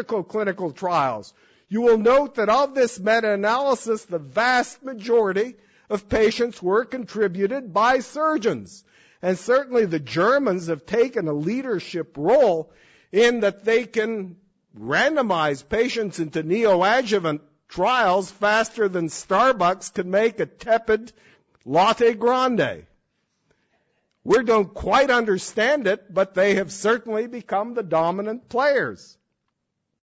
clinical trials, you will note that of this meta-analysis, the vast majority of patients were contributed by surgeons. And certainly the Germans have taken a leadership role in that they can randomize patients into neoadjuvant trials faster than Starbucks can make a tepid latte grande. We don't quite understand it, but they have certainly become the dominant players.